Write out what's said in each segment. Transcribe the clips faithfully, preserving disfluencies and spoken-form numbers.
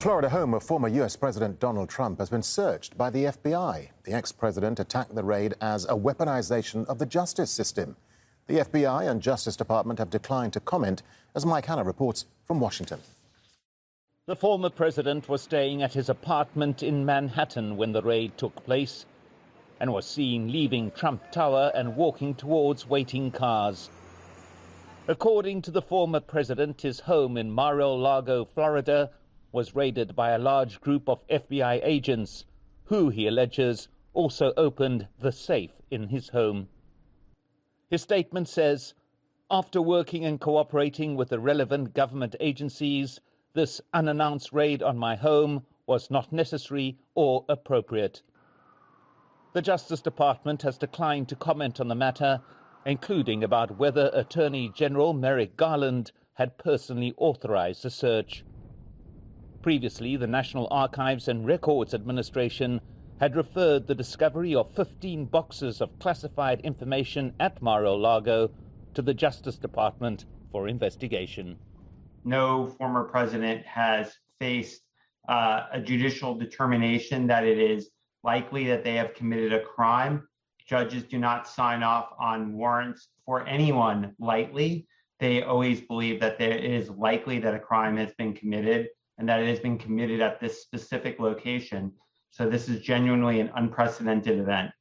Florida home of former U S President Donald Trump has been searched by the F B I. The ex-president attacked the raid as a weaponization of the justice system. The F B I and Justice Department have declined to comment, as Mike Hanna reports from Washington. The former president was staying at his apartment in Manhattan when the raid took place and was seen leaving Trump Tower and walking towards waiting cars. According to the former president, his home in Mar-a-Lago, Florida, was raided by a large group of F B I agents who, he alleges, also opened the safe in his home. His statement says, "After working and cooperating with the relevant government agencies, this unannounced raid on my home was not necessary or appropriate." The Justice Department has declined to comment on the matter, including about whether Attorney General Merrick Garland had personally authorized the search. Previously, the National Archives and Records Administration had referred the discovery of fifteen boxes of classified information at Mar-a-Lago to the Justice Department for investigation. No former president has faced uh, a judicial determination that it is likely that they have committed a crime. Judges do not sign off on warrants for anyone lightly. They always believe that there is likely that a crime has been committed and that it has been committed at this specific location. So this is genuinely an unprecedented event.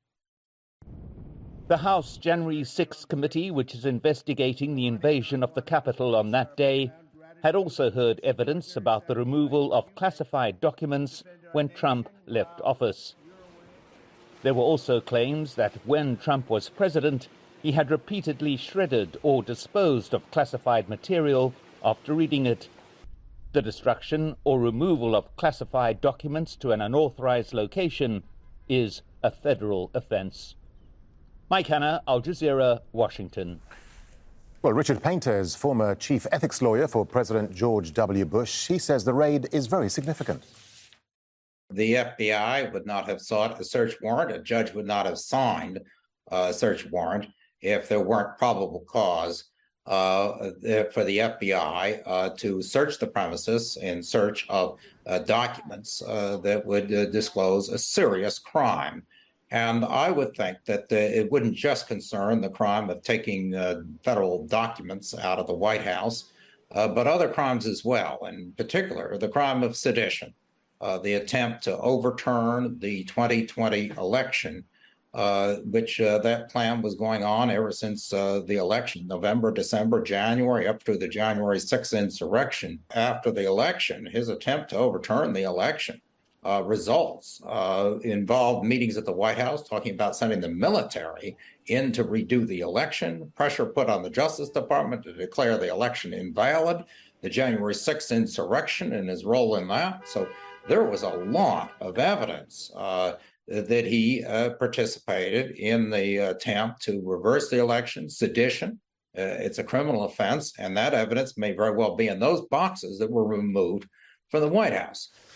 The House January sixth committee, which is investigating the invasion of the Capitol on that day, had also heard evidence about the removal of classified documents when Trump left office. There were also claims that when Trump was president, he had repeatedly shredded or disposed of classified material after reading it. The destruction or removal of classified documents to an unauthorized location is a federal offense. Mike Hanna, Al Jazeera, Washington. Well, Richard Painter is former chief ethics lawyer for President George W. Bush. He says the raid is very significant. The F B I would not have sought a search warrant. A judge would not have signed a search warrant if there weren't probable cause uh, for the F B I uh, to search the premises in search of uh, documents uh, that would uh, disclose a serious crime. And I would think that uh, it wouldn't just concern the crime of taking uh, federal documents out of the White House, uh, but other crimes as well, in particular, the crime of sedition. Uh, the attempt to overturn the twenty twenty election, uh, which uh, that plan was going on ever since uh, the election, November, December, January, up through the January sixth insurrection. After the election, his attempt to overturn the election uh, results uh, involved meetings at the White House talking about sending the military in to redo the election, pressure put on the Justice Department to declare the election invalid, the January sixth insurrection and his role in that. So there was a lot of evidence uh, that he uh, participated in the attempt to reverse the election, sedition. Uh, it's a criminal offense, and that evidence may very well be in those boxes that were removed from the White House.